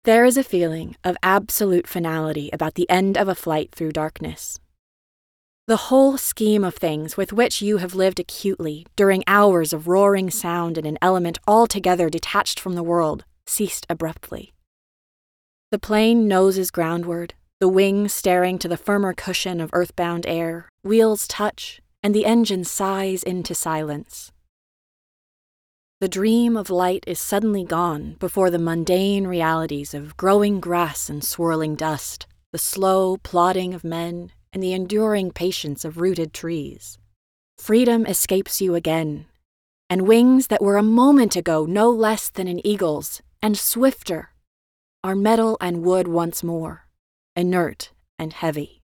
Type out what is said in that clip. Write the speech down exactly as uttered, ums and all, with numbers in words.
There is a feeling of absolute finality about the end of a flight through darkness. The whole scheme of things with which you have lived acutely during hours of roaring sound in an element altogether detached from the world ceased abruptly. The plane noses groundward, the wings staring to the firmer cushion of earthbound air, wheels touch, and the engine sighs into silence. The dream of light is suddenly gone before the mundane realities of growing grass and swirling dust, the slow plodding of men, and the enduring patience of rooted trees. Freedom escapes you again, and wings that were a moment ago no less than an eagle's, and swifter, are metal and wood once more, inert and heavy.